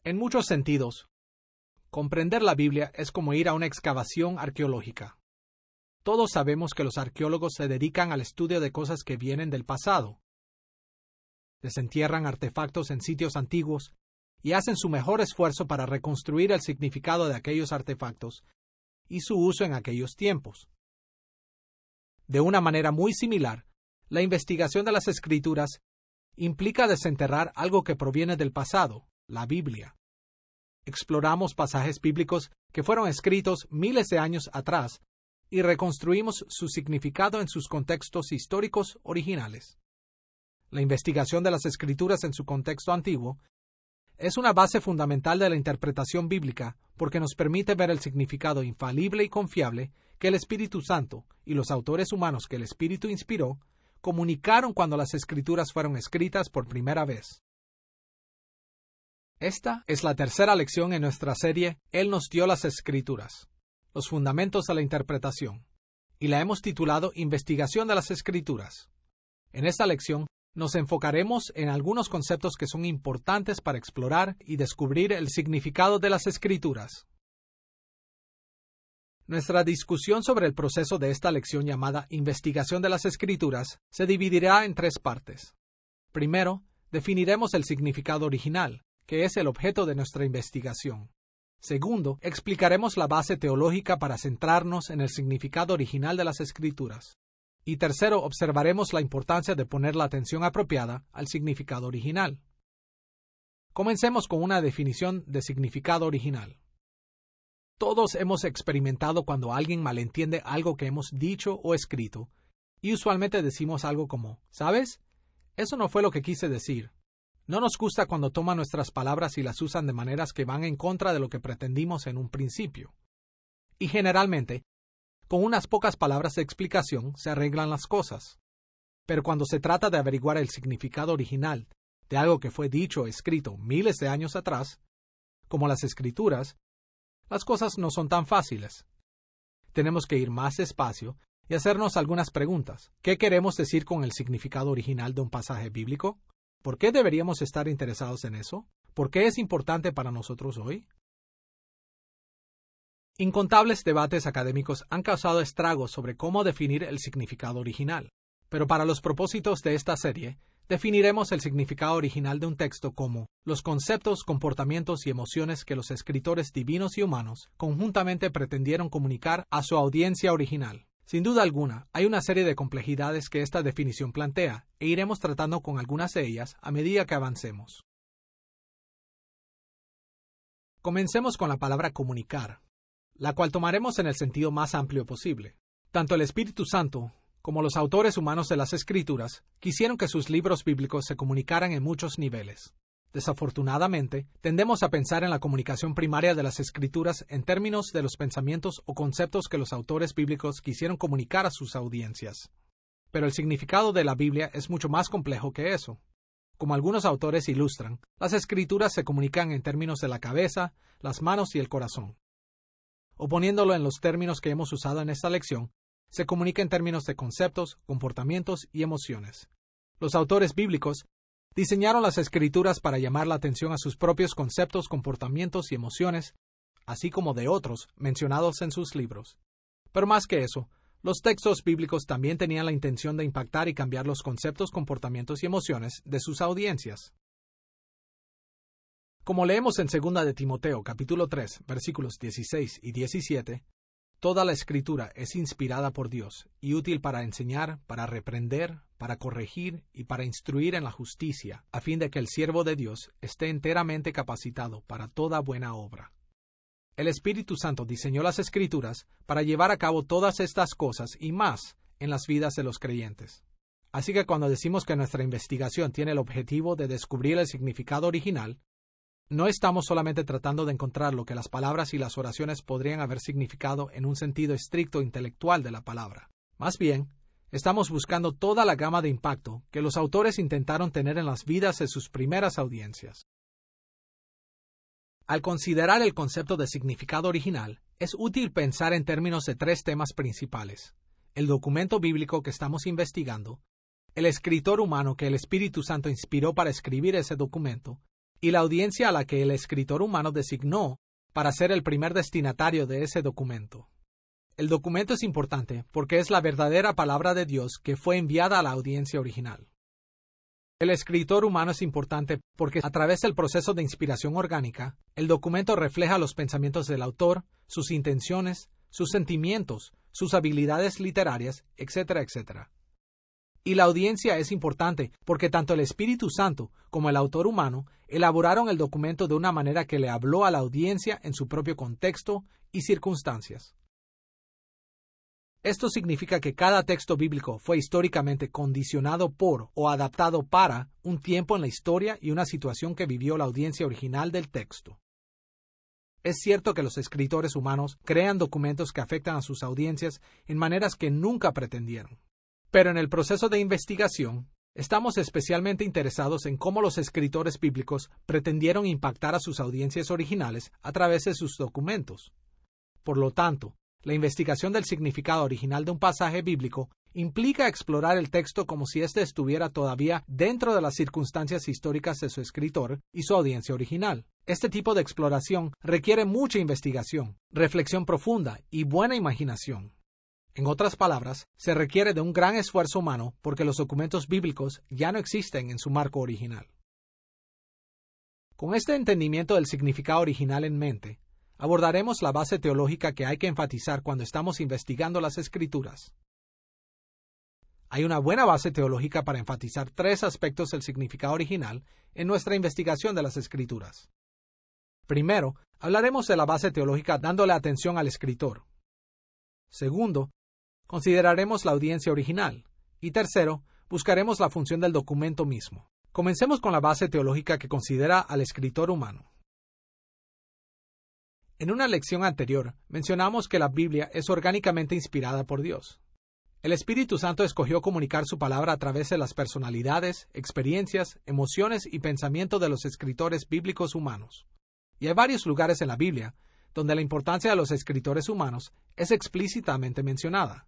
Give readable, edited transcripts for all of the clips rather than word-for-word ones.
En muchos sentidos, comprender la Biblia es como ir a una excavación arqueológica. Todos sabemos que los arqueólogos se dedican al estudio de cosas que vienen del pasado. Desentierran artefactos en sitios antiguos y hacen su mejor esfuerzo para reconstruir el significado de aquellos artefactos y su uso en aquellos tiempos. De una manera muy similar, la investigación de las Escrituras implica desenterrar algo que proviene del pasado, la Biblia. Exploramos pasajes bíblicos que fueron escritos miles de años atrás y reconstruimos su significado en sus contextos históricos originales. La investigación de las Escrituras en su contexto antiguo es una base fundamental de la interpretación bíblica porque nos permite ver el significado infalible y confiable que el Espíritu Santo y los autores humanos que el Espíritu inspiró comunicaron cuando las Escrituras fueron escritas por primera vez. Esta es la tercera lección en nuestra serie Él nos dio las Escrituras, los fundamentos de la interpretación, y la hemos titulado Investigación de las Escrituras. En esta lección nos enfocaremos en algunos conceptos que son importantes para explorar y descubrir el significado de las Escrituras. Nuestra discusión sobre el proceso de esta lección llamada Investigación de las Escrituras se dividirá en tres partes. Primero, definiremos el significado original, que es el objeto de nuestra investigación. Segundo, explicaremos la base teológica para centrarnos en el significado original de las Escrituras. Y tercero, observaremos la importancia de poner la atención apropiada al significado original. Comencemos con una definición de significado original. Todos hemos experimentado cuando alguien malentiende algo que hemos dicho o escrito, y usualmente decimos algo como, ¿sabes? Eso no fue lo que quise decir. No nos gusta cuando toman nuestras palabras y las usan de maneras que van en contra de lo que pretendimos en un principio. Y generalmente, con unas pocas palabras de explicación se arreglan las cosas. Pero cuando se trata de averiguar el significado original de algo que fue dicho o escrito miles de años atrás, como las Escrituras, las cosas no son tan fáciles. Tenemos que ir más despacio y hacernos algunas preguntas. ¿Qué queremos decir con el significado original de un pasaje bíblico? ¿Por qué deberíamos estar interesados en eso? ¿Por qué es importante para nosotros hoy? Incontables debates académicos han causado estragos sobre cómo definir el significado original, pero para los propósitos de esta serie, definiremos el significado original de un texto como los conceptos, comportamientos y emociones que los escritores divinos y humanos conjuntamente pretendieron comunicar a su audiencia original. Sin duda alguna, hay una serie de complejidades que esta definición plantea, e iremos tratando con algunas de ellas a medida que avancemos. Comencemos con la palabra comunicar, la cual tomaremos en el sentido más amplio posible. Tanto el Espíritu Santo como los autores humanos de las Escrituras quisieron que sus libros bíblicos se comunicaran en muchos niveles. Desafortunadamente, tendemos a pensar en la comunicación primaria de las Escrituras en términos de los pensamientos o conceptos que los autores bíblicos quisieron comunicar a sus audiencias. Pero el significado de la Biblia es mucho más complejo que eso. Como algunos autores ilustran, las Escrituras se comunican en términos de la cabeza, las manos y el corazón. O poniéndolo en los términos que hemos usado en esta lección, se comunica en términos de conceptos, comportamientos y emociones. Los autores bíblicos diseñaron las Escrituras para llamar la atención a sus propios conceptos, comportamientos y emociones, así como de otros mencionados en sus libros. Pero más que eso, los textos bíblicos también tenían la intención de impactar y cambiar los conceptos, comportamientos y emociones de sus audiencias. Como leemos en 2 de Timoteo, capítulo 3, versículos 16 y 17, toda la Escritura es inspirada por Dios y útil para enseñar, para reprender, para corregir y para instruir en la justicia, a fin de que el siervo de Dios esté enteramente capacitado para toda buena obra. El Espíritu Santo diseñó las Escrituras para llevar a cabo todas estas cosas y más en las vidas de los creyentes. Así que cuando decimos que nuestra investigación tiene el objetivo de descubrir el significado original, no estamos solamente tratando de encontrar lo que las palabras y las oraciones podrían haber significado en un sentido estricto intelectual de la palabra. Más bien, estamos buscando toda la gama de impacto que los autores intentaron tener en las vidas de sus primeras audiencias. Al considerar el concepto de significado original, es útil pensar en términos de tres temas principales: el documento bíblico que estamos investigando, el escritor humano que el Espíritu Santo inspiró para escribir ese documento, y la audiencia a la que el escritor humano designó para ser el primer destinatario de ese documento. El documento es importante porque es la verdadera palabra de Dios que fue enviada a la audiencia original. El escritor humano es importante porque a través del proceso de inspiración orgánica, el documento refleja los pensamientos del autor, sus intenciones, sus sentimientos, sus habilidades literarias, etcétera, etcétera. Y la audiencia es importante porque tanto el Espíritu Santo como el autor humano elaboraron el documento de una manera que le habló a la audiencia en su propio contexto y circunstancias. Esto significa que cada texto bíblico fue históricamente condicionado por o adaptado para un tiempo en la historia y una situación que vivió la audiencia original del texto. Es cierto que los escritores humanos crean documentos que afectan a sus audiencias en maneras que nunca pretendieron. Pero en el proceso de investigación, estamos especialmente interesados en cómo los escritores bíblicos pretendieron impactar a sus audiencias originales a través de sus documentos. Por lo tanto, la investigación del significado original de un pasaje bíblico implica explorar el texto como si éste estuviera todavía dentro de las circunstancias históricas de su escritor y su audiencia original. Este tipo de exploración requiere mucha investigación, reflexión profunda y buena imaginación. En otras palabras, se requiere de un gran esfuerzo humano porque los documentos bíblicos ya no existen en su marco original. Con este entendimiento del significado original en mente, abordaremos la base teológica que hay que enfatizar cuando estamos investigando las Escrituras. Hay una buena base teológica para enfatizar 3 aspectos del significado original en nuestra investigación de las Escrituras. Primero, hablaremos de la base teológica dándole atención al escritor. Segundo, consideraremos la audiencia original. Y tercero, buscaremos la función del documento mismo. Comencemos con la base teológica que considera al escritor humano. En una lección anterior, mencionamos que la Biblia es orgánicamente inspirada por Dios. El Espíritu Santo escogió comunicar su palabra a través de las personalidades, experiencias, emociones y pensamientos de los escritores bíblicos humanos. Y hay varios lugares en la Biblia donde la importancia de los escritores humanos es explícitamente mencionada.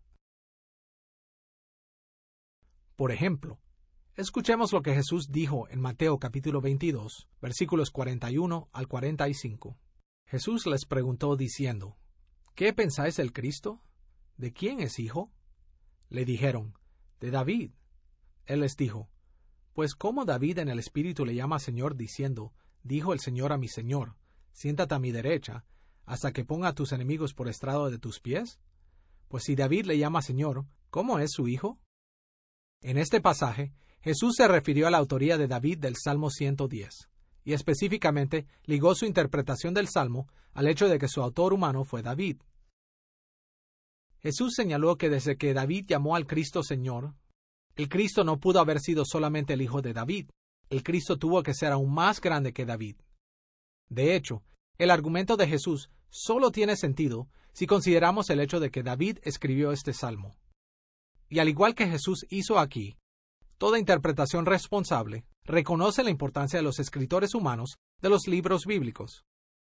Por ejemplo, escuchemos lo que Jesús dijo en Mateo capítulo 22, versículos 41 al 45. Jesús les preguntó diciendo, ¿qué pensáis del Cristo? ¿De quién es hijo? Le dijeron, de David. Él les dijo, pues ¿cómo David en el Espíritu le llama Señor diciendo, dijo el Señor a mi Señor, siéntate a mi derecha, hasta que ponga a tus enemigos por estrado de tus pies? Pues si David le llama Señor, ¿cómo es su hijo? En este pasaje, Jesús se refirió a la autoría de David del Salmo 110. Y específicamente ligó su interpretación del Salmo al hecho de que su autor humano fue David. Jesús señaló que desde que David llamó al Cristo Señor, el Cristo no pudo haber sido solamente el hijo de David, el Cristo tuvo que ser aún más grande que David. De hecho, el argumento de Jesús solo tiene sentido si consideramos el hecho de que David escribió este Salmo. Y al igual que Jesús hizo aquí, toda interpretación responsable reconoce la importancia de los escritores humanos de los libros bíblicos.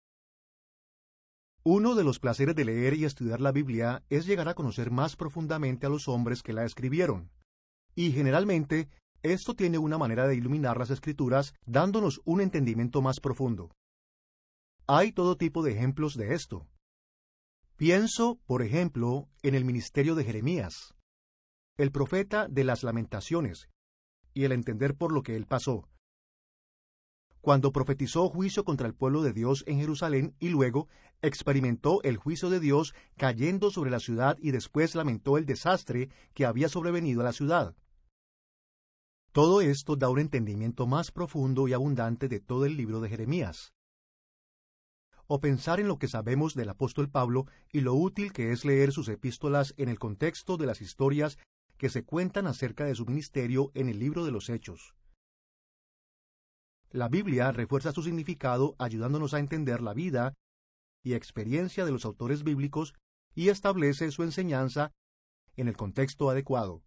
Uno de los placeres de leer y estudiar la Biblia es llegar a conocer más profundamente a los hombres que la escribieron. Y generalmente, esto tiene una manera de iluminar las Escrituras dándonos un entendimiento más profundo. Hay todo tipo de ejemplos de esto. Pienso, por ejemplo, en el ministerio de Jeremías, el profeta de las Lamentaciones, y el entender por lo que él pasó. Cuando profetizó juicio contra el pueblo de Dios en Jerusalén y luego experimentó el juicio de Dios cayendo sobre la ciudad y después lamentó el desastre que había sobrevenido a la ciudad. Todo esto da un entendimiento más profundo y abundante de todo el libro de Jeremías. O pensar en lo que sabemos del apóstol Pablo y lo útil que es leer sus epístolas en el contexto de las historias que se cuentan acerca de su ministerio en el libro de los Hechos. La Biblia refuerza su significado ayudándonos a entender la vida y experiencia de los autores bíblicos y establece su enseñanza en el contexto adecuado.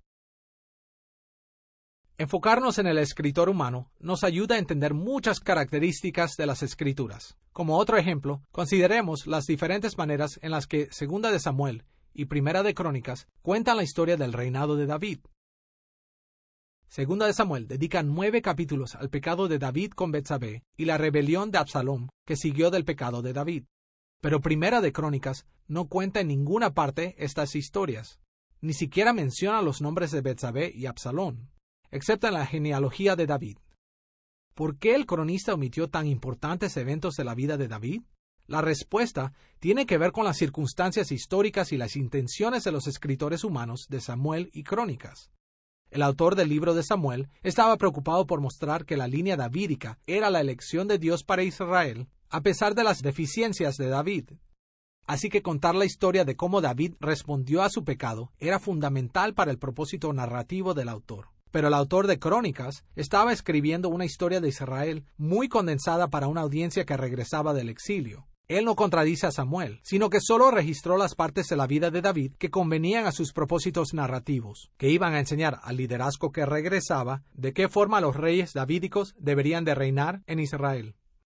Enfocarnos en el escritor humano nos ayuda a entender muchas características de las Escrituras. Como otro ejemplo, consideremos las diferentes maneras en las que 2 de Samuel y 1 de Crónicas cuentan la historia del reinado de David. Segunda de Samuel dedica 9 capítulos al pecado de David con Betsabé y la rebelión de Absalom que siguió del pecado de David. Pero Primera de Crónicas no cuenta en ninguna parte estas historias. Ni siquiera menciona los nombres de Betsabé y Absalom, excepto en la genealogía de David. ¿Por qué el cronista omitió tan importantes eventos de la vida de David? La respuesta tiene que ver con las circunstancias históricas y las intenciones de los escritores humanos de Samuel y Crónicas. El autor del libro de Samuel estaba preocupado por mostrar que la línea davídica era la elección de Dios para Israel, a pesar de las deficiencias de David. Así que contar la historia de cómo David respondió a su pecado era fundamental para el propósito narrativo del autor. Pero el autor de Crónicas estaba escribiendo una historia de Israel muy condensada para una audiencia que regresaba del exilio. Él no contradice a Samuel, sino que solo registró las partes de la vida de David que convenían a sus propósitos narrativos, que iban a enseñar al liderazgo que regresaba de qué forma los reyes davídicos deberían de reinar en Israel.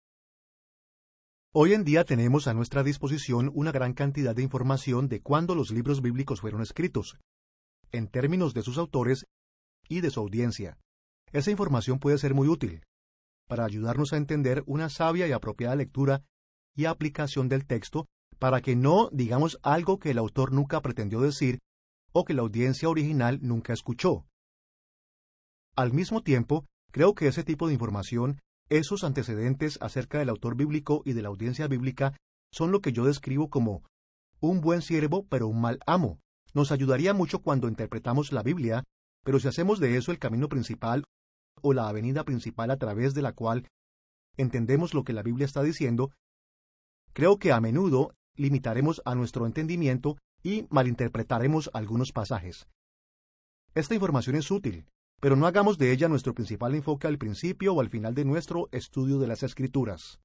Hoy en día tenemos a nuestra disposición una gran cantidad de información de cuándo los libros bíblicos fueron escritos, en términos de sus autores y de su audiencia. Esa información puede ser muy útil para ayudarnos a entender una sabia y apropiada lectura y aplicación del texto para que no digamos algo que el autor nunca pretendió decir o que la audiencia original nunca escuchó. Al mismo tiempo, creo que ese tipo de información, esos antecedentes acerca del autor bíblico y de la audiencia bíblica, son lo que yo describo como un buen siervo pero un mal amo. Nos ayudaría mucho cuando interpretamos la Biblia, pero si hacemos de eso el camino principal o la avenida principal a través de la cual entendemos lo que la Biblia está diciendo, creo que a menudo limitaremos a nuestro entendimiento y malinterpretaremos algunos pasajes. Esta información es útil, pero no hagamos de ella nuestro principal enfoque al principio o al final de nuestro estudio de las Escrituras.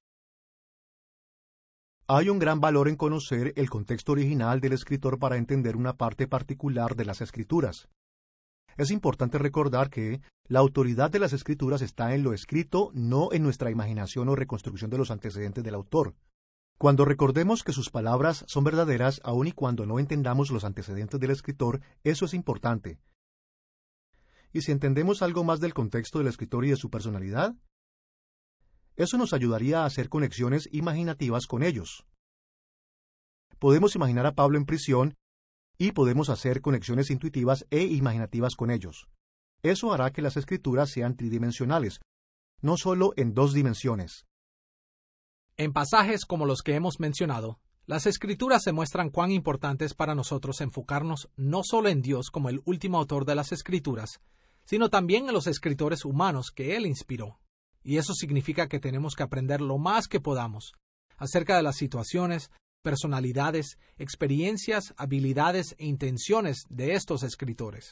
Hay un gran valor en conocer el contexto original del escritor para entender una parte particular de las Escrituras. Es importante recordar que la autoridad de las Escrituras está en lo escrito, no en nuestra imaginación o reconstrucción de los antecedentes del autor. Cuando recordemos que sus palabras son verdaderas, aun y cuando no entendamos los antecedentes del escritor, eso es importante. ¿Y si entendemos algo más del contexto del escritor y de su personalidad? Eso nos ayudaría a hacer conexiones imaginativas con ellos. Podemos imaginar a Pablo en prisión y podemos hacer conexiones intuitivas e imaginativas con ellos. Eso hará que las escrituras sean tridimensionales, no solo en 2 dimensiones. En pasajes como los que hemos mencionado, las Escrituras demuestran cuán importante es para nosotros enfocarnos no solo en Dios como el último autor de las Escrituras, sino también en los escritores humanos que Él inspiró. Y eso significa que tenemos que aprender lo más que podamos acerca de las situaciones, personalidades, experiencias, habilidades e intenciones de estos escritores.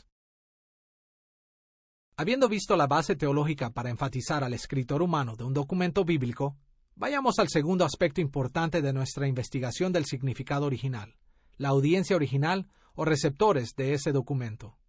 Habiendo visto la base teológica para enfatizar al escritor humano de un documento bíblico, vayamos al segundo aspecto importante de nuestra investigación del significado original, la audiencia original o receptores de ese documento.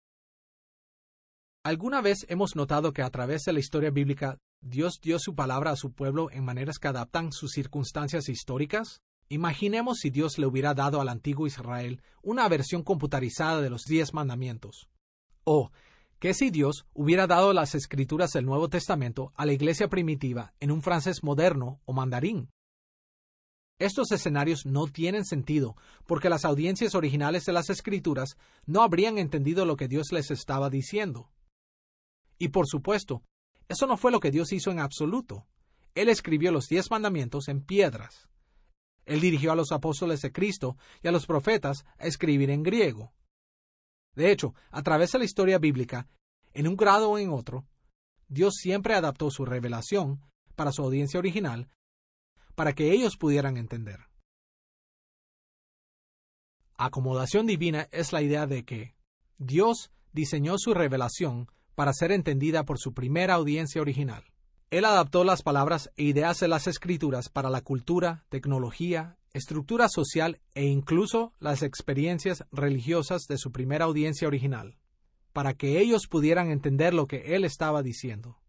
¿Alguna vez hemos notado que a través de la historia bíblica Dios dio su palabra a su pueblo en maneras que adaptan sus circunstancias históricas? Imaginemos si Dios le hubiera dado al antiguo Israel una versión computarizada de los 10 mandamientos. O, ¿qué si Dios hubiera dado las escrituras del Nuevo Testamento a la iglesia primitiva en un francés moderno o mandarín? Estos escenarios no tienen sentido porque las audiencias originales de las escrituras no habrían entendido lo que Dios les estaba diciendo. Y por supuesto, eso no fue lo que Dios hizo en absoluto. Él escribió los 10 mandamientos en piedras. Él dirigió a los apóstoles de Cristo y a los profetas a escribir en griego. De hecho, a través de la historia bíblica, en un grado o en otro, Dios siempre adaptó su revelación para su audiencia original para que ellos pudieran entender. Acomodación divina es la idea de que Dios diseñó su revelación para ser entendida por su primera audiencia original. Él adaptó las palabras e ideas de las Escrituras para la cultura, tecnología, estructura social e incluso las experiencias religiosas de su primera audiencia original, para que ellos pudieran entender lo que Él estaba diciendo.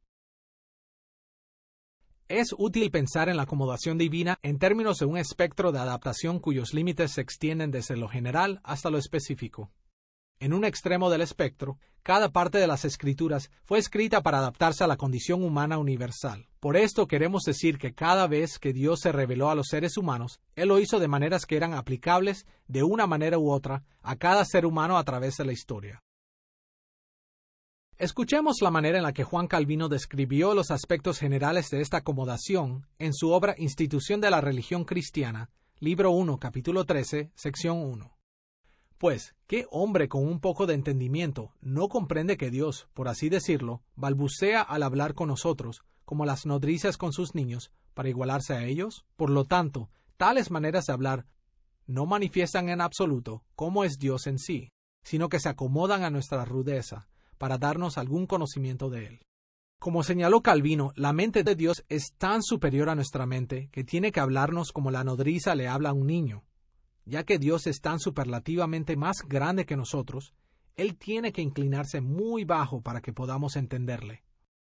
Es útil pensar en la acomodación divina en términos de un espectro de adaptación cuyos límites se extienden desde lo general hasta lo específico. En un extremo del espectro, cada parte de las Escrituras fue escrita para adaptarse a la condición humana universal. Por esto queremos decir que cada vez que Dios se reveló a los seres humanos, Él lo hizo de maneras que eran aplicables de una manera u otra a cada ser humano a través de la historia. Escuchemos la manera en la que Juan Calvino describió los aspectos generales de esta acomodación en su obra Institución de la Religión Cristiana, libro 1, capítulo 13, sección 1. Pues, ¿qué hombre con un poco de entendimiento no comprende que Dios, por así decirlo, balbucea al hablar con nosotros, como las nodrizas con sus niños, para igualarse a ellos? Por lo tanto, tales maneras de hablar no manifiestan en absoluto cómo es Dios en sí, sino que se acomodan a nuestra rudeza, para darnos algún conocimiento de Él. Como señaló Calvino, la mente de Dios es tan superior a nuestra mente que tiene que hablarnos como la nodriza le habla a un niño. Ya que Dios es tan superlativamente más grande que nosotros, Él tiene que inclinarse muy bajo para que podamos entenderle.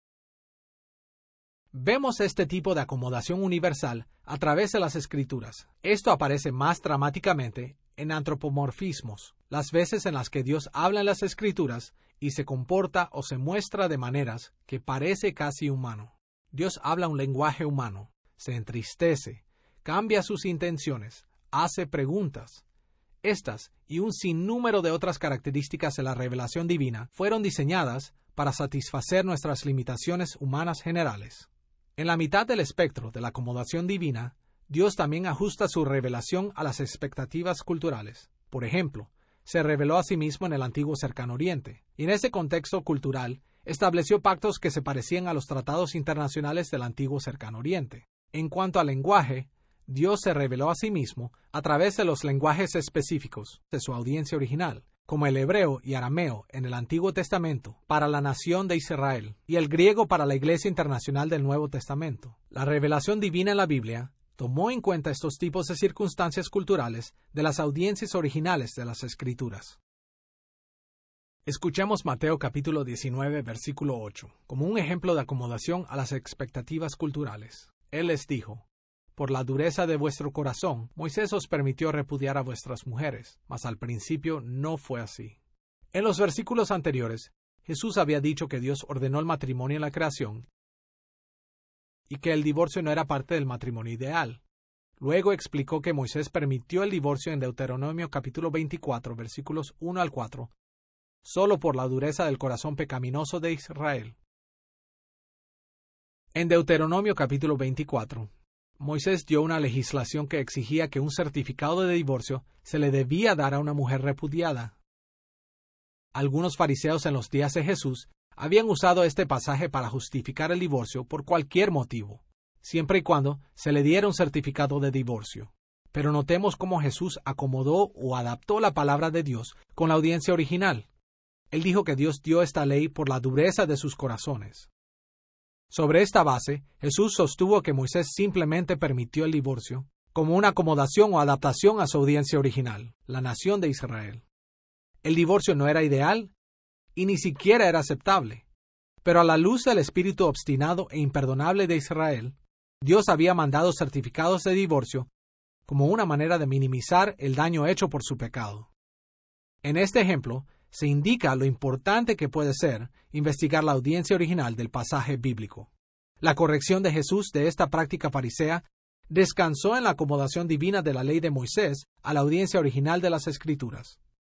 Vemos este tipo de acomodación universal a través de las Escrituras. Esto aparece más dramáticamente en antropomorfismos, las veces en las que Dios habla en las Escrituras y se comporta o se muestra de maneras que parece casi humano. Dios habla un lenguaje humano, se entristece, cambia sus intenciones, hace preguntas. Estas y un sinnúmero de otras características de la revelación divina fueron diseñadas para satisfacer nuestras limitaciones humanas generales. En la mitad del espectro de la acomodación divina, Dios también ajusta su revelación a las expectativas culturales. Por ejemplo, se reveló a sí mismo en el antiguo Cercano Oriente, y en ese contexto cultural estableció pactos que se parecían a los tratados internacionales del antiguo Cercano Oriente. En cuanto al lenguaje, Dios se reveló a sí mismo a través de los lenguajes específicos de su audiencia original, como el hebreo y arameo en el Antiguo Testamento para la nación de Israel y el griego para la Iglesia Internacional del Nuevo Testamento. La revelación divina en la Biblia tomó en cuenta estos tipos de circunstancias culturales de las audiencias originales de las Escrituras. Escuchemos Mateo capítulo 19, versículo 8, como un ejemplo de acomodación a las expectativas culturales. Él les dijo: Por la dureza de vuestro corazón, Moisés os permitió repudiar a vuestras mujeres, mas al principio no fue así. En los versículos anteriores, Jesús había dicho que Dios ordenó el matrimonio en la creación y que el divorcio no era parte del matrimonio ideal. Luego explicó que Moisés permitió el divorcio en Deuteronomio capítulo 24, versículos 1 al 4, solo por la dureza del corazón pecaminoso de Israel. En Deuteronomio capítulo 24, Moisés dio una legislación que exigía que un certificado de divorcio se le debía dar a una mujer repudiada. Algunos fariseos en los días de Jesús habían usado este pasaje para justificar el divorcio por cualquier motivo, siempre y cuando se le diera un certificado de divorcio. Pero notemos cómo Jesús acomodó o adaptó la palabra de Dios con la audiencia original. Él dijo que Dios dio esta ley por la dureza de sus corazones. Sobre esta base, Jesús sostuvo que Moisés simplemente permitió el divorcio como una acomodación o adaptación a su audiencia original, la nación de Israel. El divorcio no era ideal y ni siquiera era aceptable, pero a la luz del espíritu obstinado e imperdonable de Israel, Dios había mandado certificados de divorcio como una manera de minimizar el daño hecho por su pecado. En este ejemplo, se indica lo importante que puede ser investigar la audiencia original del pasaje bíblico. La corrección de Jesús de esta práctica farisea descansó en la acomodación divina de la ley de Moisés a la audiencia original de las Escrituras.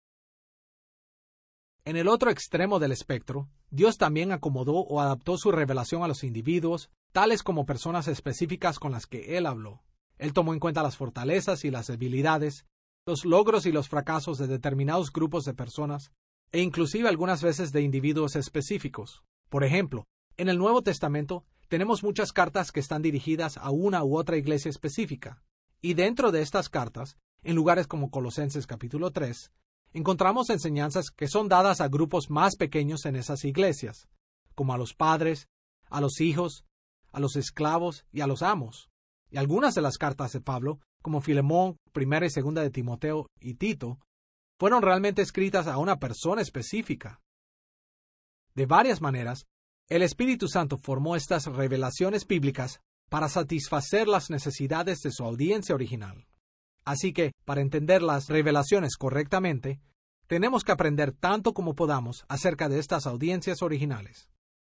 En el otro extremo del espectro, Dios también acomodó o adaptó su revelación a los individuos, tales como personas específicas con las que Él habló. Él tomó en cuenta las fortalezas y las debilidades, los logros y los fracasos de determinados grupos de personas, e inclusive algunas veces de individuos específicos. Por ejemplo, en el Nuevo Testamento tenemos muchas cartas que están dirigidas a una u otra iglesia específica, y dentro de estas cartas, en lugares como Colosenses capítulo 3, encontramos enseñanzas que son dadas a grupos más pequeños en esas iglesias, como a los padres, a los hijos, a los esclavos y a los amos. Y algunas de las cartas de Pablo, como Filemón, Primera y Segunda de Timoteo y Tito, fueron realmente escritas a una persona específica. De varias maneras, el Espíritu Santo formó estas revelaciones bíblicas para satisfacer las necesidades de su audiencia original. Así que, para entender las revelaciones correctamente, Tenemos que aprender tanto como podamos acerca de estas audiencias originales.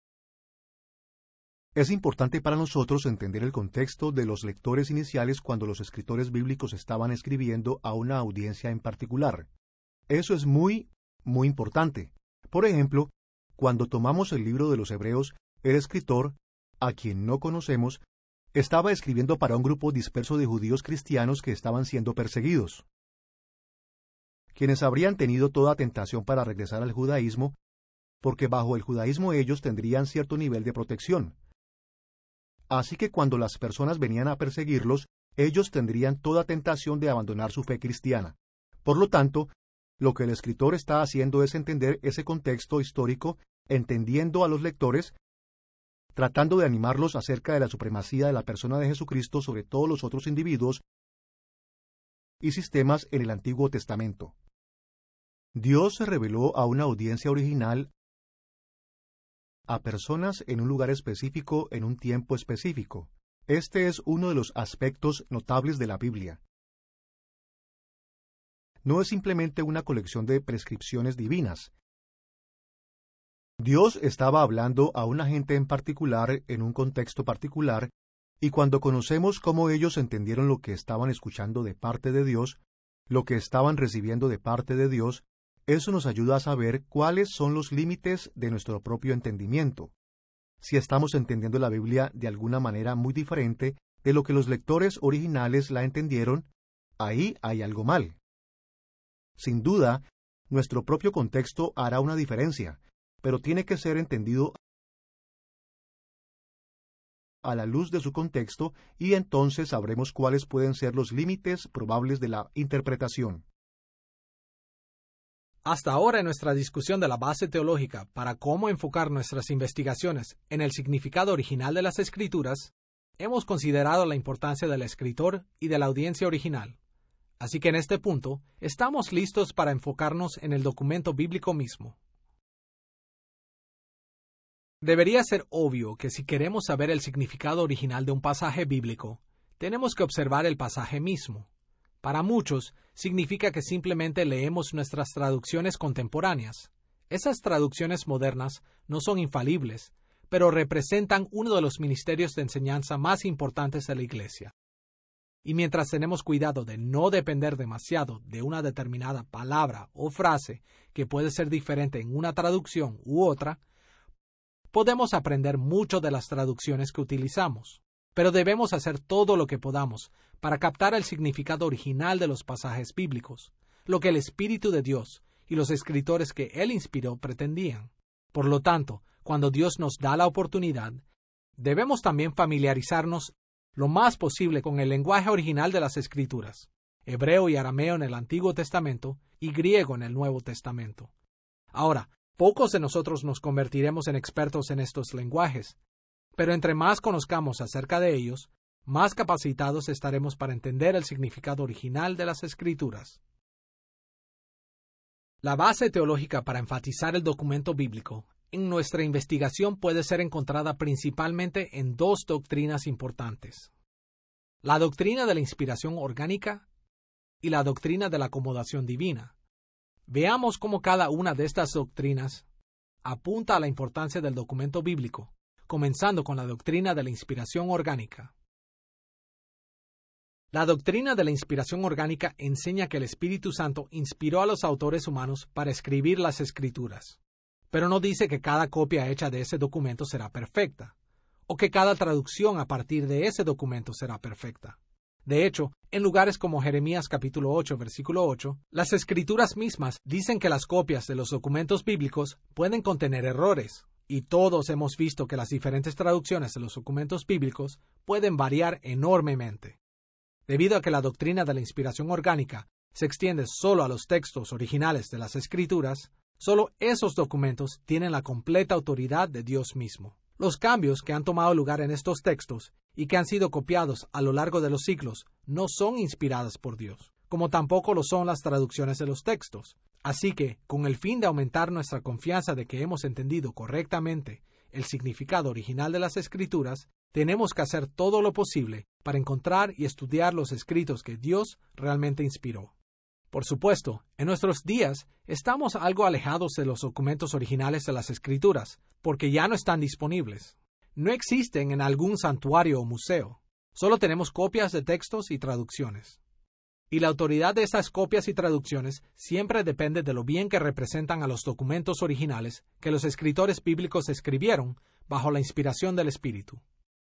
Es importante para nosotros entender el contexto de los lectores iniciales cuando los escritores bíblicos estaban escribiendo a una audiencia en particular. Eso es muy importante. Por ejemplo, cuando tomamos el libro de los Hebreos, el escritor, a quien no conocemos, estaba escribiendo para un grupo disperso de judíos cristianos que estaban siendo perseguidos, quienes habrían tenido toda tentación para regresar al judaísmo, porque bajo el judaísmo ellos tendrían cierto nivel de protección. Así que cuando las personas venían a perseguirlos, ellos tendrían toda tentación de abandonar su fe cristiana. Por lo tanto, lo que el escritor está haciendo es entender ese contexto histórico, entendiendo a los lectores, tratando de animarlos acerca de la supremacía de la persona de Jesucristo sobre todos los otros individuos y sistemas en el Antiguo Testamento. Dios se reveló a una audiencia original, a personas en un lugar específico en un tiempo específico. Este es uno de los aspectos notables de la Biblia. No es simplemente una colección de prescripciones divinas. Dios estaba hablando a una gente en particular en un contexto particular, y cuando conocemos cómo ellos entendieron lo que estaban escuchando de parte de Dios, lo que estaban recibiendo de parte de Dios, eso nos ayuda a saber cuáles son los límites de nuestro propio entendimiento. Si estamos entendiendo la Biblia de alguna manera muy diferente de lo que los lectores originales la entendieron, ahí hay algo mal. Sin duda, nuestro propio contexto hará una diferencia, pero tiene que ser entendido a la luz de su contexto y entonces sabremos cuáles pueden ser los límites probables de la interpretación. Hasta ahora en nuestra discusión de la base teológica para cómo enfocar nuestras investigaciones en el significado original de las Escrituras, hemos considerado la importancia del escritor y de la audiencia original. Así que en este punto, estamos listos para enfocarnos en el documento bíblico mismo. Debería ser obvio que si queremos saber el significado original de un pasaje bíblico, tenemos que observar el pasaje mismo. Para muchos, significa que simplemente leemos nuestras traducciones contemporáneas. Esas traducciones modernas no son infalibles, pero representan uno de los ministerios de enseñanza más importantes de la Iglesia. Y mientras tenemos cuidado de no depender demasiado de una determinada palabra o frase que puede ser diferente en una traducción u otra, podemos aprender mucho de las traducciones que utilizamos. Pero debemos hacer todo lo que podamos para captar el significado original de los pasajes bíblicos, lo que el Espíritu de Dios y los escritores que Él inspiró pretendían. Por lo tanto, cuando Dios nos da la oportunidad, debemos también familiarizarnos lo más posible con el lenguaje original de las Escrituras, hebreo y arameo en el Antiguo Testamento y griego en el Nuevo Testamento. Ahora, pocos de nosotros nos convertiremos en expertos en estos lenguajes, pero entre más conozcamos acerca de ellos, más capacitados estaremos para entender el significado original de las Escrituras. La base teológica para enfatizar el documento bíblico en nuestra investigación puede ser encontrada principalmente en dos doctrinas importantes: la doctrina de la inspiración orgánica y la doctrina de la acomodación divina. Veamos cómo cada una de estas doctrinas apunta a la importancia del documento bíblico, comenzando con la doctrina de la inspiración orgánica. La doctrina de la inspiración orgánica enseña que el Espíritu Santo inspiró a los autores humanos para escribir las Escrituras, pero no dice que cada copia hecha de ese documento será perfecta, o que cada traducción a partir de ese documento será perfecta. De hecho, en lugares como Jeremías capítulo 8, versículo 8, las Escrituras mismas dicen que las copias de los documentos bíblicos pueden contener errores, y todos hemos visto que las diferentes traducciones de los documentos bíblicos pueden variar enormemente. Debido a que la doctrina de la inspiración orgánica se extiende solo a los textos originales de las Escrituras, solo esos documentos tienen la completa autoridad de Dios mismo. Los cambios que han tomado lugar en estos textos y que han sido copiados a lo largo de los siglos no son inspiradas por Dios, como tampoco lo son las traducciones de los textos. Así que, con el fin de aumentar nuestra confianza de que hemos entendido correctamente el significado original de las Escrituras, tenemos que hacer todo lo posible para encontrar y estudiar los escritos que Dios realmente inspiró. Por supuesto, en nuestros días estamos algo alejados de los documentos originales de las Escrituras, porque ya no están disponibles. No existen en algún santuario o museo. Solo tenemos copias de textos y traducciones. Y la autoridad de esas copias y traducciones siempre depende de lo bien que representan a los documentos originales que los escritores bíblicos escribieron bajo la inspiración del Espíritu.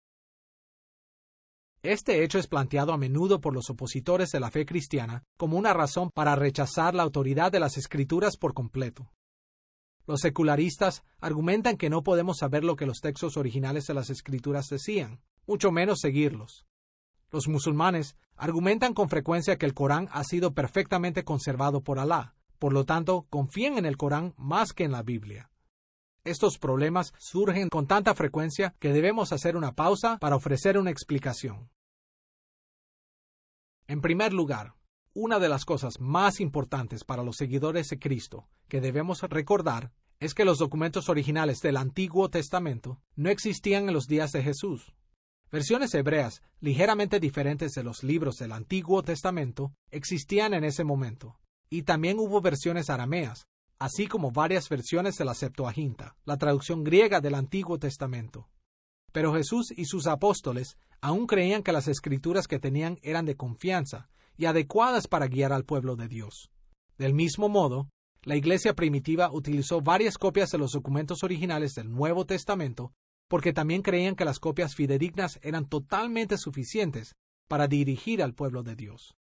Este hecho es planteado a menudo por los opositores de la fe cristiana como una razón para rechazar la autoridad de las Escrituras por completo. Los secularistas argumentan que no podemos saber lo que los textos originales de las Escrituras decían, mucho menos seguirlos. Los musulmanes argumentan con frecuencia que el Corán ha sido perfectamente conservado por Alá, por lo tanto, confían en el Corán más que en la Biblia. Estos problemas surgen con tanta frecuencia que debemos hacer una pausa para ofrecer una explicación. En primer lugar, una de las cosas más importantes para los seguidores de Cristo que debemos recordar es que los documentos originales del Antiguo Testamento no existían en los días de Jesús. Versiones hebreas ligeramente diferentes de los libros del Antiguo Testamento existían en ese momento, y también hubo versiones arameas, así como varias versiones de la Septuaginta, la traducción griega del Antiguo Testamento. Pero Jesús y sus apóstoles aún creían que las escrituras que tenían eran de confianza y adecuadas para guiar al pueblo de Dios. Del mismo modo, la iglesia primitiva utilizó varias copias de los documentos originales del Nuevo Testamento porque también creían que las copias fidedignas eran totalmente suficientes para dirigir al pueblo de Dios.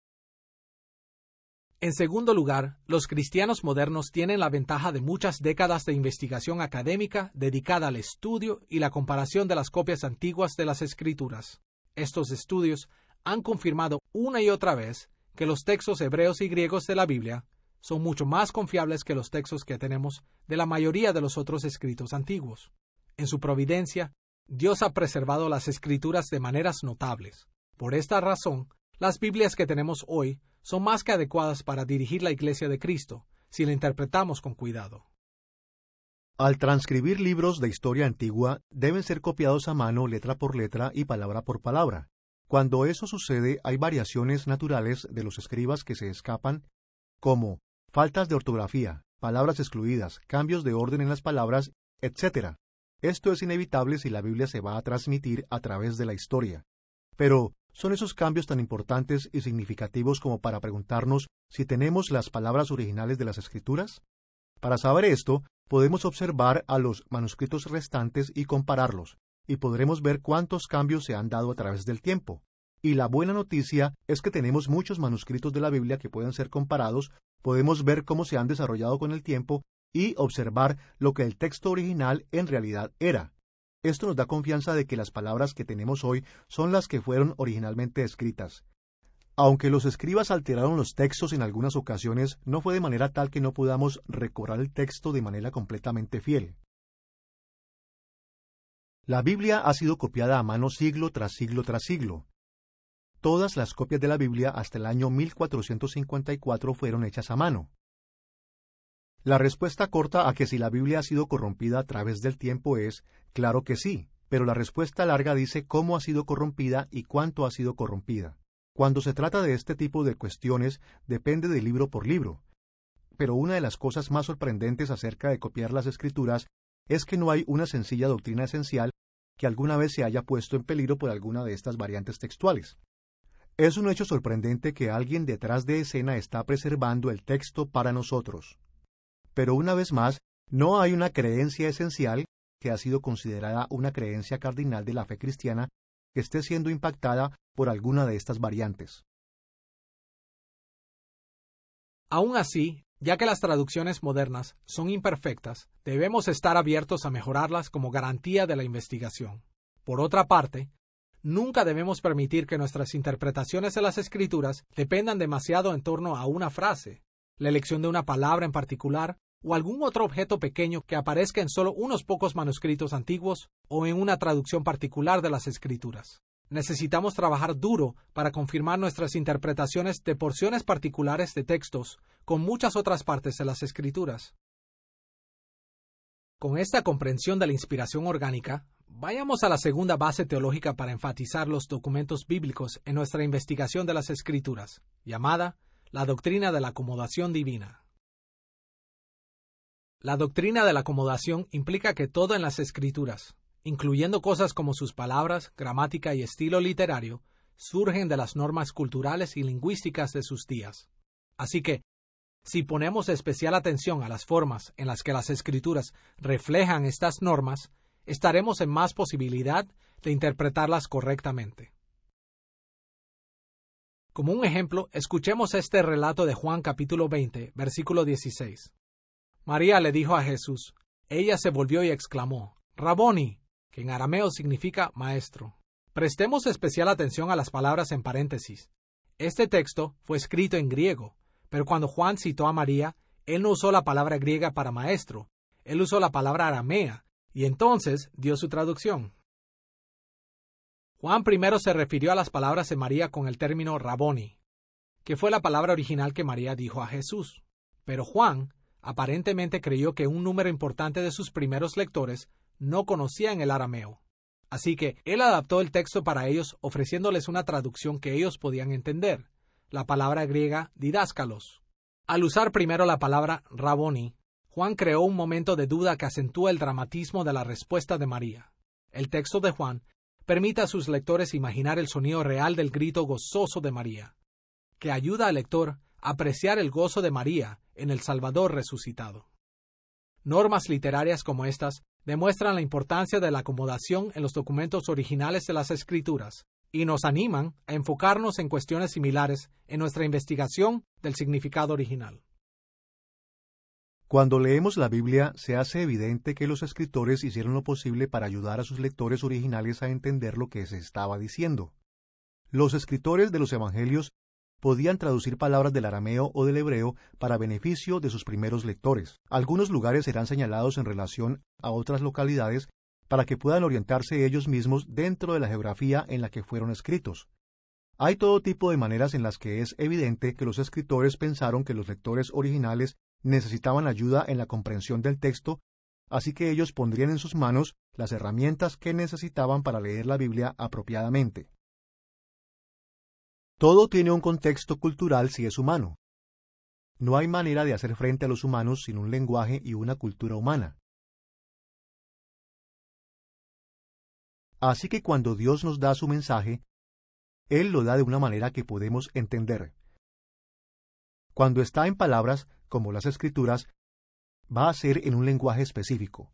En segundo lugar, los cristianos modernos tienen la ventaja de muchas décadas de investigación académica dedicada al estudio y la comparación de las copias antiguas de las Escrituras. Estos estudios han confirmado una y otra vez que los textos hebreos y griegos de la Biblia son mucho más confiables que los textos que tenemos de la mayoría de los otros escritos antiguos. En su providencia, Dios ha preservado las Escrituras de maneras notables. Por esta razón, las Biblias que tenemos hoy son más que adecuadas para dirigir la Iglesia de Cristo, si la interpretamos con cuidado. Al transcribir libros de historia antigua, deben ser copiados a mano letra por letra y palabra por palabra. Cuando eso sucede, hay variaciones naturales de los escribas que se escapan, como faltas de ortografía, palabras excluidas, cambios de orden en las palabras, etc. Esto es inevitable si la Biblia se va a transmitir a través de la historia. Pero, ¿son esos cambios tan importantes y significativos como para preguntarnos si tenemos las palabras originales de las Escrituras? Para saber esto, podemos observar a los manuscritos restantes y compararlos, y podremos ver cuántos cambios se han dado a través del tiempo. Y la buena noticia es que tenemos muchos manuscritos de la Biblia que pueden ser comparados, podemos ver cómo se han desarrollado con el tiempo y observar lo que el texto original en realidad era. Esto nos da confianza de que las palabras que tenemos hoy son las que fueron originalmente escritas. Aunque los escribas alteraron los textos en algunas ocasiones, no fue de manera tal que no podamos recobrar el texto de manera completamente fiel. La Biblia ha sido copiada a mano siglo tras siglo tras siglo. Todas las copias de la Biblia hasta el año 1454 fueron hechas a mano. La respuesta corta a que si la Biblia ha sido corrompida a través del tiempo es, claro que sí, pero la respuesta larga dice cómo ha sido corrompida y cuánto ha sido corrompida. Cuando se trata de este tipo de cuestiones, depende de libro por libro. Pero una de las cosas más sorprendentes acerca de copiar las Escrituras es que no hay una sencilla doctrina esencial que alguna vez se haya puesto en peligro por alguna de estas variantes textuales. Es un hecho sorprendente que alguien detrás de escena está preservando el texto para nosotros. Pero una vez más, no hay una creencia esencial que ha sido considerada una creencia cardinal de la fe cristiana que esté siendo impactada por alguna de estas variantes. Aún así, ya que las traducciones modernas son imperfectas, debemos estar abiertos a mejorarlas como garantía de la investigación. Por otra parte, nunca debemos permitir que nuestras interpretaciones de las Escrituras dependan demasiado en torno a una frase, la elección de una palabra en particular, o algún otro objeto pequeño que aparezca en solo unos pocos manuscritos antiguos o en una traducción particular de las Escrituras. Necesitamos trabajar duro para confirmar nuestras interpretaciones de porciones particulares de textos con muchas otras partes de las Escrituras. Con esta comprensión de la inspiración orgánica, vayamos a la segunda base teológica para enfatizar los documentos bíblicos en nuestra investigación de las Escrituras, llamada La doctrina de la acomodación divina. La doctrina de la acomodación implica que todo en las Escrituras, incluyendo cosas como sus palabras, gramática y estilo literario, surgen de las normas culturales y lingüísticas de sus días. Así que, si ponemos especial atención a las formas en las que las Escrituras reflejan estas normas, estaremos en más posibilidad de interpretarlas correctamente. Como un ejemplo, escuchemos este relato de Juan capítulo 20, versículo 16. María le dijo a Jesús, ella se volvió y exclamó, Raboni, que en arameo significa maestro. Prestemos especial atención a las palabras en paréntesis. Este texto fue escrito en griego, pero cuando Juan citó a María, él no usó la palabra griega para maestro, él usó la palabra aramea, y entonces dio su traducción. Juan primero se refirió a las palabras de María con el término Raboni, que fue la palabra original que María dijo a Jesús. Pero Juan aparentemente creyó que un número importante de sus primeros lectores no conocían el arameo. Así que él adaptó el texto para ellos ofreciéndoles una traducción que ellos podían entender, la palabra griega didáskalos. Al usar primero la palabra Raboni, Juan creó un momento de duda que acentúa el dramatismo de la respuesta de María. El texto de Juan permite a sus lectores imaginar el sonido real del grito gozoso de María, que ayuda al lector a apreciar el gozo de María en el Salvador resucitado. Normas literarias como estas demuestran la importancia de la acomodación en los documentos originales de las Escrituras y nos animan a enfocarnos en cuestiones similares en nuestra investigación del significado original. Cuando leemos la Biblia, se hace evidente que los escritores hicieron lo posible para ayudar a sus lectores originales a entender lo que se estaba diciendo. Los escritores de los Evangelios podían traducir palabras del arameo o del hebreo para beneficio de sus primeros lectores. Algunos lugares serán señalados en relación a otras localidades para que puedan orientarse ellos mismos dentro de la geografía en la que fueron escritos. Hay todo tipo de maneras en las que es evidente que los escritores pensaron que los lectores originales necesitaban ayuda en la comprensión del texto, así que ellos pondrían en sus manos las herramientas que necesitaban para leer la Biblia apropiadamente. Todo tiene un contexto cultural si es humano. No hay manera de hacer frente a los humanos sin un lenguaje y una cultura humana. Así que cuando Dios nos da su mensaje, Él lo da de una manera que podemos entender. Cuando está en palabras, como las Escrituras, va a ser en un lenguaje específico.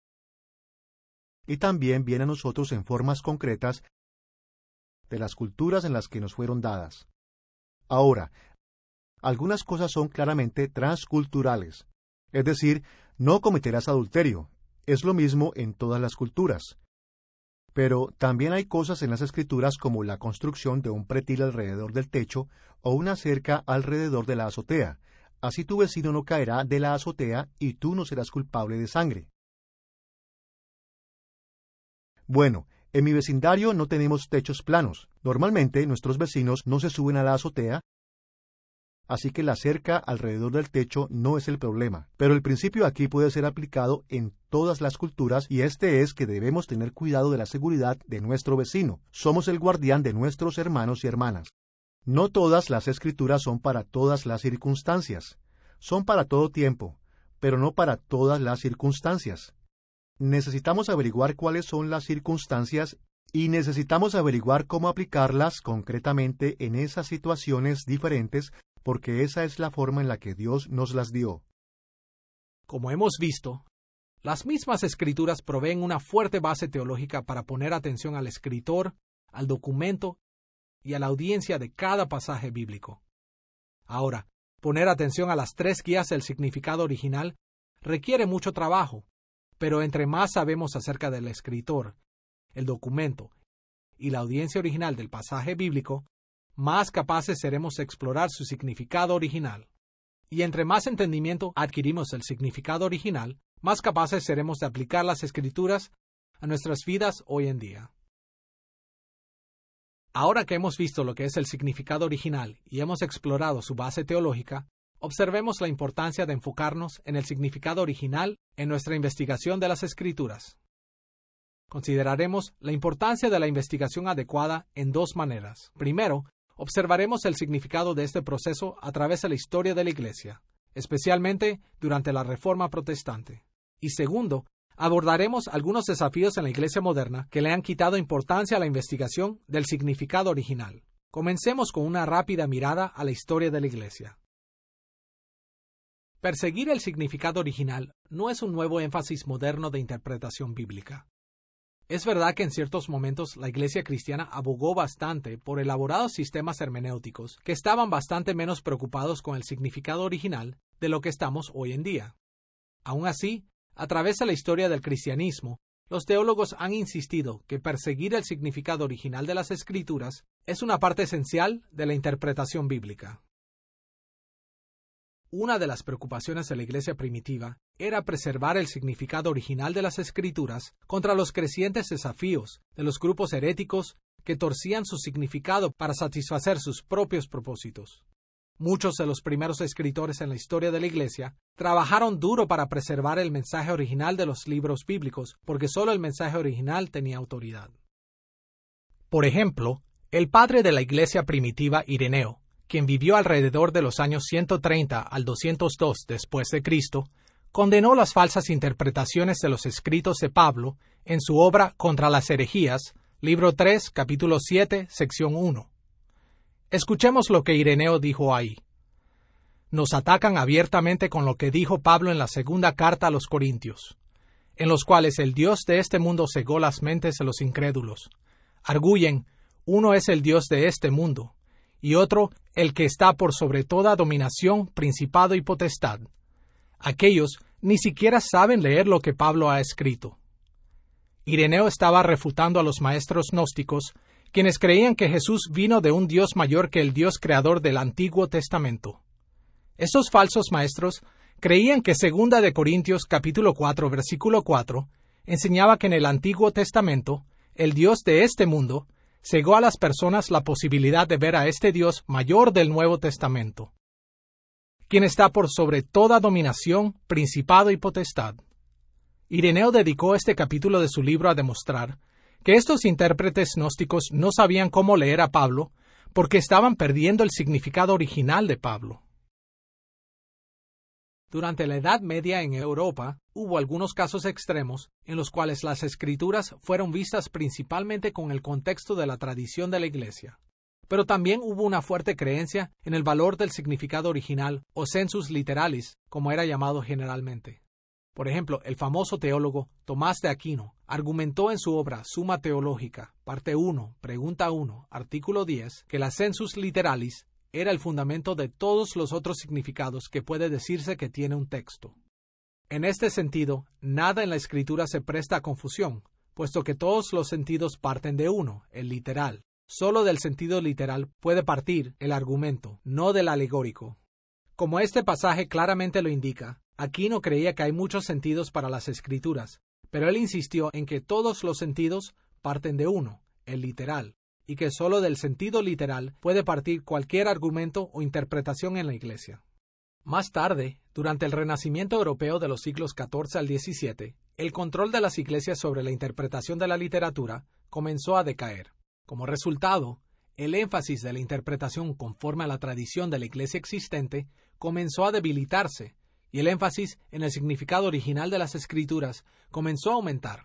Y también viene a nosotros en formas concretas de las culturas en las que nos fueron dadas. Ahora, algunas cosas son claramente transculturales, es decir, no cometerás adulterio, es lo mismo en todas las culturas. Pero también hay cosas en las Escrituras como la construcción de un pretil alrededor del techo o una cerca alrededor de la azotea. Así tu vecino no caerá de la azotea y tú no serás culpable de sangre. Bueno, en mi vecindario no tenemos techos planos. Normalmente nuestros vecinos no se suben a la azotea, así que la cerca alrededor del techo no es el problema. Pero el principio aquí puede ser aplicado en todas las culturas y este es que debemos tener cuidado de la seguridad de nuestro vecino. Somos el guardián de nuestros hermanos y hermanas. No todas las Escrituras son para todas las circunstancias. Son para todo tiempo, pero no para todas las circunstancias. Necesitamos averiguar cuáles son las circunstancias y necesitamos averiguar cómo aplicarlas concretamente en esas situaciones diferentes, porque esa es la forma en la que Dios nos las dio. Como hemos visto, las mismas Escrituras proveen una fuerte base teológica para poner atención al escritor, al documento y a la audiencia de cada pasaje bíblico. Ahora, poner atención a las tres guías del significado original requiere mucho trabajo, pero entre más sabemos acerca del escritor, el documento y la audiencia original del pasaje bíblico, más capaces seremos de explorar su significado original. Y entre más entendimiento adquirimos del significado original, más capaces seremos de aplicar las Escrituras a nuestras vidas hoy en día. Ahora que hemos visto lo que es el significado original y hemos explorado su base teológica, observemos la importancia de enfocarnos en el significado original en nuestra investigación de las Escrituras. Consideraremos la importancia de la investigación adecuada en dos maneras. Primero, observaremos el significado de este proceso a través de la historia de la Iglesia, especialmente durante la Reforma Protestante. Y segundo, abordaremos algunos desafíos en la Iglesia moderna que le han quitado importancia a la investigación del significado original. Comencemos con una rápida mirada a la historia de la Iglesia. Perseguir el significado original no es un nuevo énfasis moderno de interpretación bíblica. Es verdad que en ciertos momentos la Iglesia cristiana abogó bastante por elaborados sistemas hermenéuticos que estaban bastante menos preocupados con el significado original de lo que estamos hoy en día. Aún así, a través de la historia del cristianismo, los teólogos han insistido que perseguir el significado original de las Escrituras es una parte esencial de la interpretación bíblica. Una de las preocupaciones de la Iglesia primitiva era preservar el significado original de las Escrituras contra los crecientes desafíos de los grupos heréticos que torcían su significado para satisfacer sus propios propósitos. Muchos de los primeros escritores en la historia de la Iglesia trabajaron duro para preservar el mensaje original de los libros bíblicos, porque solo el mensaje original tenía autoridad. Por ejemplo, el padre de la Iglesia primitiva, Ireneo, quien vivió alrededor de los años 130 al 202 después de Cristo, condenó las falsas interpretaciones de los escritos de Pablo en su obra Contra las herejías, libro 3, capítulo 7, sección 1. Escuchemos lo que Ireneo dijo ahí. Nos atacan abiertamente con lo que dijo Pablo en la segunda carta a los Corintios, en los cuales el Dios de este mundo cegó las mentes de los incrédulos. Arguyen, uno es el Dios de este mundo, y otro el que está por sobre toda dominación, principado y potestad. Aquellos ni siquiera saben leer lo que Pablo ha escrito. Ireneo estaba refutando a los maestros gnósticos, quienes creían que Jesús vino de un Dios mayor que el Dios creador del Antiguo Testamento. Estos falsos maestros creían que 2 de Corintios capítulo 4, versículo 4, enseñaba que en el Antiguo Testamento, el Dios de este mundo cegó a las personas la posibilidad de ver a este Dios mayor del Nuevo Testamento, quien está por sobre toda dominación, principado y potestad. Ireneo dedicó este capítulo de su libro a demostrar que estos intérpretes gnósticos no sabían cómo leer a Pablo porque estaban perdiendo el significado original de Pablo. Durante la Edad Media en Europa, hubo algunos casos extremos en los cuales las Escrituras fueron vistas principalmente con el contexto de la tradición de la Iglesia. Pero también hubo una fuerte creencia en el valor del significado original o sensus literalis, como era llamado generalmente. Por ejemplo, el famoso teólogo Tomás de Aquino argumentó en su obra Summa Theologica, parte 1, pregunta 1, artículo 10, que la sensus literalis era el fundamento de todos los otros significados que puede decirse que tiene un texto. En este sentido, nada en la Escritura se presta a confusión, puesto que todos los sentidos parten de uno, el literal. Solo del sentido literal puede partir el argumento, no del alegórico. Como este pasaje claramente lo indica, Aquino creía que hay muchos sentidos para las Escrituras, pero él insistió en que todos los sentidos parten de uno, el literal, y que solo del sentido literal puede partir cualquier argumento o interpretación en la Iglesia. Más tarde, durante el Renacimiento europeo de los siglos XIV al XVII, el control de las iglesias sobre la interpretación de la literatura comenzó a decaer. Como resultado, el énfasis de la interpretación conforme a la tradición de la Iglesia existente comenzó a debilitarse, y el énfasis en el significado original de las Escrituras comenzó a aumentar.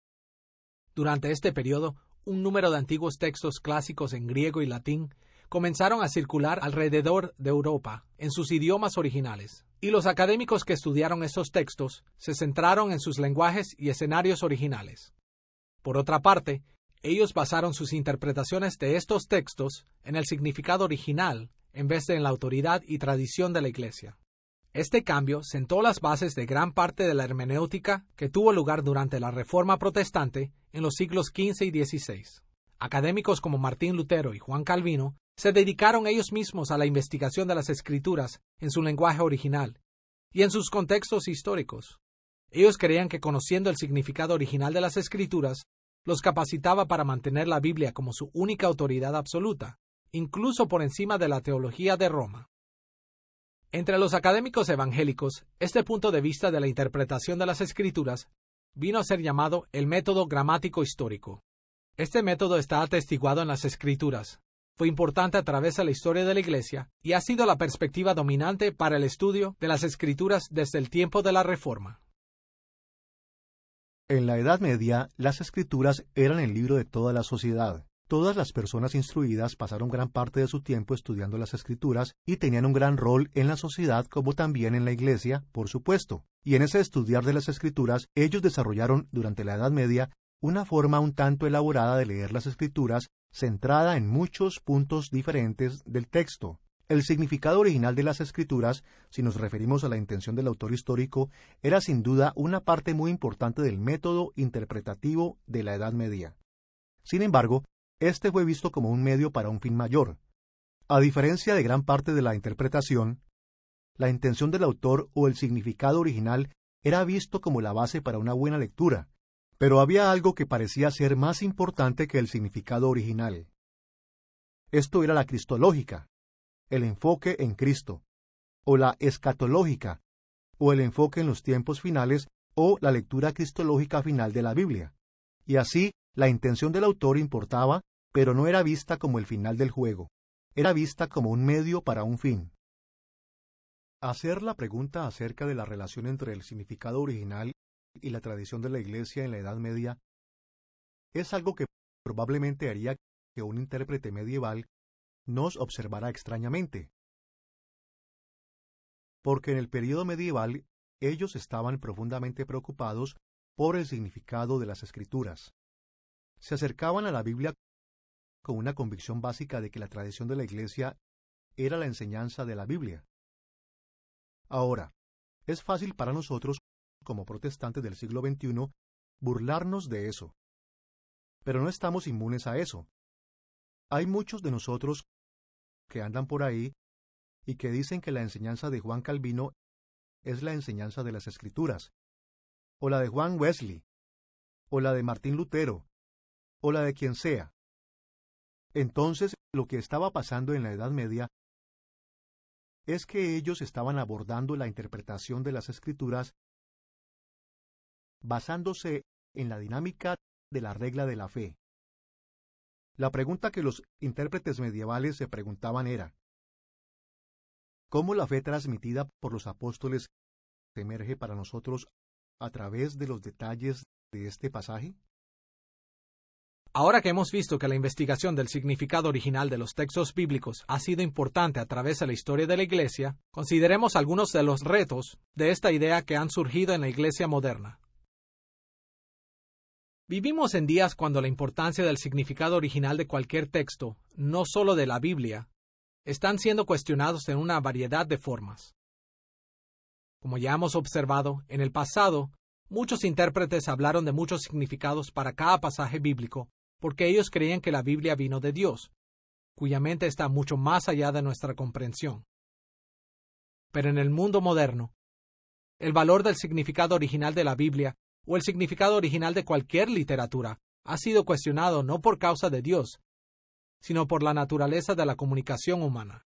Durante este periodo, un número de antiguos textos clásicos en griego y latín comenzaron a circular alrededor de Europa en sus idiomas originales, y los académicos que estudiaron estos textos se centraron en sus lenguajes y escenarios originales. Por otra parte, ellos basaron sus interpretaciones de estos textos en el significado original en vez de en la autoridad y tradición de la Iglesia. Este cambio sentó las bases de gran parte de la hermenéutica que tuvo lugar durante la Reforma Protestante en los siglos XV y XVI. Académicos como Martín Lutero y Juan Calvino se dedicaron ellos mismos a la investigación de las Escrituras en su lenguaje original y en sus contextos históricos. Ellos creían que conociendo el significado original de las Escrituras los capacitaba para mantener la Biblia como su única autoridad absoluta, incluso por encima de la teología de Roma. Entre los académicos evangélicos, este punto de vista de la interpretación de las Escrituras vino a ser llamado el método gramático histórico. Este método está atestiguado en las Escrituras. fue importante a través de la historia de la Iglesia y ha sido la perspectiva dominante para el estudio de las Escrituras desde el tiempo de la Reforma. En la Edad Media, las Escrituras eran el libro de toda la sociedad. Todas las personas instruidas pasaron gran parte de su tiempo estudiando las Escrituras y tenían un gran rol en la sociedad como también en la Iglesia, por supuesto. Y en ese estudiar de las Escrituras, ellos desarrollaron durante la Edad Media una forma un tanto elaborada de leer las Escrituras, centrada en muchos puntos diferentes del texto. El significado original de las Escrituras, si nos referimos a la intención del autor histórico, era sin duda una parte muy importante del método interpretativo de la Edad Media. Sin embargo, este fue visto como un medio para un fin mayor. A diferencia de gran parte de la interpretación, la intención del autor o el significado original era visto como la base para una buena lectura, pero había algo que parecía ser más importante que el significado original. Esto era la cristológica, el enfoque en Cristo, o la escatológica, o el enfoque en los tiempos finales, o la lectura cristológica final de la Biblia. Y así, la intención del autor importaba, pero no era vista como el final del juego, era vista como un medio para un fin. Hacer la pregunta acerca de la relación entre el significado original y la tradición de la Iglesia en la Edad Media es algo que probablemente haría que un intérprete medieval nos observara extrañamente. Porque en el período medieval ellos estaban profundamente preocupados por el significado de las Escrituras. Se acercaban a la Biblia con una convicción básica de que la tradición de la Iglesia era la enseñanza de la Biblia. Ahora, es fácil para nosotros, como protestantes del siglo XXI, burlarnos de eso. Pero no estamos inmunes a eso. Hay muchos de nosotros que andan por ahí y que dicen que la enseñanza de Juan Calvino es la enseñanza de las Escrituras, o la de Juan Wesley, o la de Martín Lutero, o la de quien sea. Entonces, lo que estaba pasando en la Edad Media es que ellos estaban abordando la interpretación de las Escrituras basándose en la dinámica de la regla de la fe. La pregunta que los intérpretes medievales se preguntaban era: ¿cómo la fe transmitida por los apóstoles emerge para nosotros a través de los detalles de este pasaje? Ahora que hemos visto que la investigación del significado original de los textos bíblicos ha sido importante a través de la historia de la Iglesia, consideremos algunos de los retos de esta idea que han surgido en la Iglesia moderna. Vivimos en días cuando la importancia del significado original de cualquier texto, no solo de la Biblia, están siendo cuestionados en una variedad de formas. Como ya hemos observado, en el pasado, muchos intérpretes hablaron de muchos significados para cada pasaje bíblico, porque ellos creían que la Biblia vino de Dios, cuya mente está mucho más allá de nuestra comprensión. Pero en el mundo moderno, el valor del significado original de la Biblia o el significado original de cualquier literatura ha sido cuestionado no por causa de Dios, sino por la naturaleza de la comunicación humana.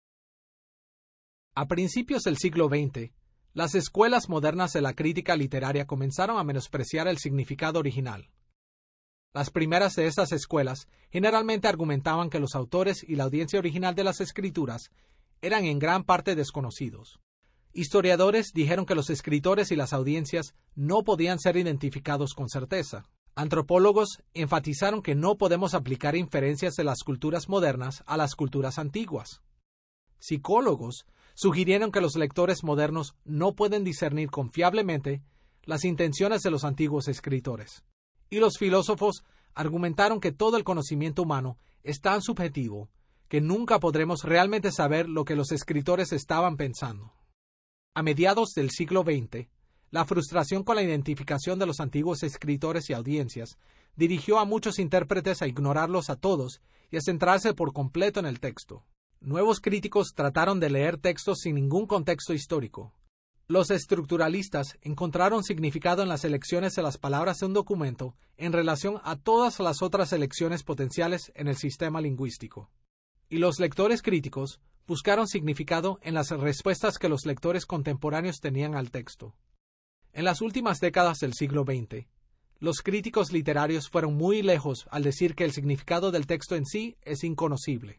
A principios del siglo XX, las escuelas modernas de la crítica literaria comenzaron a menospreciar el significado original. Las primeras de esas escuelas generalmente argumentaban que los autores y la audiencia original de las Escrituras eran en gran parte desconocidos. Historiadores dijeron que los escritores y las audiencias no podían ser identificados con certeza. Antropólogos enfatizaron que no podemos aplicar inferencias de las culturas modernas a las culturas antiguas. Psicólogos sugirieron que los lectores modernos no pueden discernir confiablemente las intenciones de los antiguos escritores. Y los filósofos argumentaron que todo el conocimiento humano es tan subjetivo que nunca podremos realmente saber lo que los escritores estaban pensando. A mediados del siglo XX, la frustración con la identificación de los antiguos escritores y audiencias dirigió a muchos intérpretes a ignorarlos a todos y a centrarse por completo en el texto. Nuevos críticos trataron de leer textos sin ningún contexto histórico. Los estructuralistas encontraron significado en las elecciones de las palabras de un documento en relación a todas las otras elecciones potenciales en el sistema lingüístico. Y los lectores críticos buscaron significado en las respuestas que los lectores contemporáneos tenían al texto. En las últimas décadas del siglo XX, los críticos literarios fueron muy lejos al decir que el significado del texto en sí es inconocible.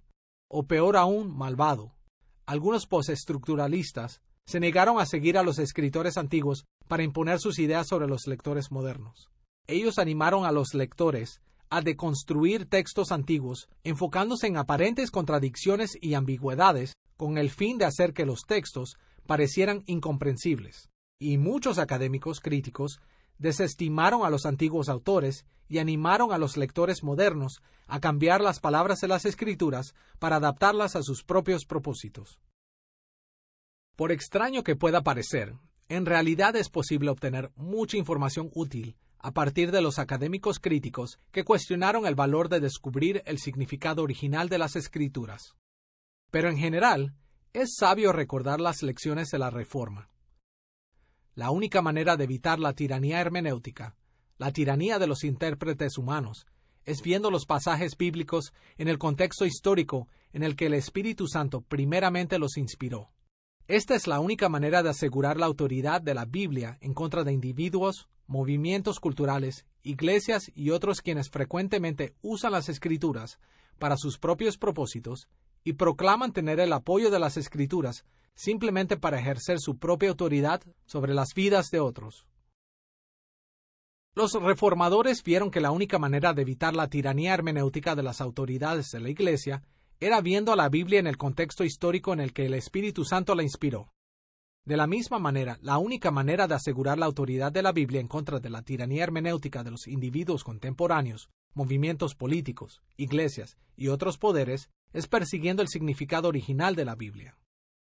o peor aún, malvado. Algunos postestructuralistas se negaron a seguir a los escritores antiguos para imponer sus ideas sobre los lectores modernos. Ellos animaron a los lectores a deconstruir textos antiguos, enfocándose en aparentes contradicciones y ambigüedades, con el fin de hacer que los textos parecieran incomprensibles. Y muchos académicos críticos desestimaron a los antiguos autores y animaron a los lectores modernos a cambiar las palabras de las Escrituras para adaptarlas a sus propios propósitos. Por extraño que pueda parecer, en realidad es posible obtener mucha información útil a partir de los académicos críticos que cuestionaron el valor de descubrir el significado original de las Escrituras. Pero en general, es sabio recordar las lecciones de la Reforma. La única manera de evitar la tiranía hermenéutica, la tiranía de los intérpretes humanos, es viendo los pasajes bíblicos en el contexto histórico en el que el Espíritu Santo primeramente los inspiró. Esta es la única manera de asegurar la autoridad de la Biblia en contra de individuos, movimientos culturales, iglesias y otros quienes frecuentemente usan las Escrituras para sus propios propósitos y proclaman tener el apoyo de las Escrituras simplemente para ejercer su propia autoridad sobre las vidas de otros. Los reformadores vieron que la única manera de evitar la tiranía hermenéutica de las autoridades de la Iglesia era viendo a la Biblia en el contexto histórico en el que el Espíritu Santo la inspiró. De la misma manera, la única manera de asegurar la autoridad de la Biblia en contra de la tiranía hermenéutica de los individuos contemporáneos, movimientos políticos, iglesias y otros poderes es persiguiendo el significado original de la Biblia.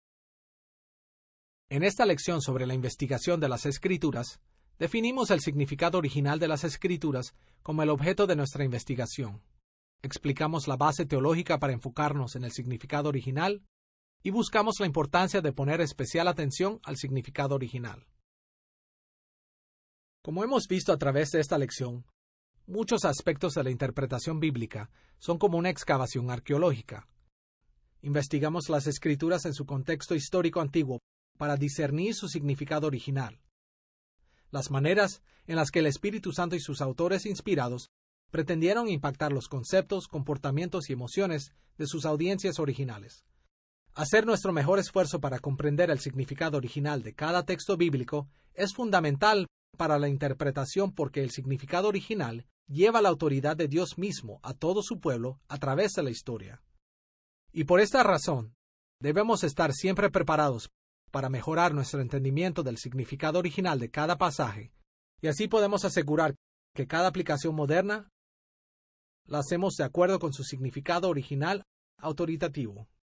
En esta lección sobre la investigación de las Escrituras, definimos el significado original de las Escrituras como el objeto de nuestra investigación. Explicamos la base teológica para enfocarnos en el significado original y buscamos la importancia de poner especial atención al significado original. Como hemos visto a través de esta lección, muchos aspectos de la interpretación bíblica son como una excavación arqueológica. Investigamos las Escrituras en su contexto histórico antiguo para discernir su significado original. Las maneras en las que el Espíritu Santo y sus autores inspirados pretendieron impactar los conceptos, comportamientos y emociones de sus audiencias originales. Hacer nuestro mejor esfuerzo para comprender el significado original de cada texto bíblico es fundamental para la interpretación porque el significado original lleva la autoridad de Dios mismo a todo su pueblo a través de la historia. Y por esta razón, debemos estar siempre preparados para mejorar nuestro entendimiento del significado original de cada pasaje, y así podemos asegurar que cada aplicación moderna la hacemos de acuerdo con su significado original autoritativo.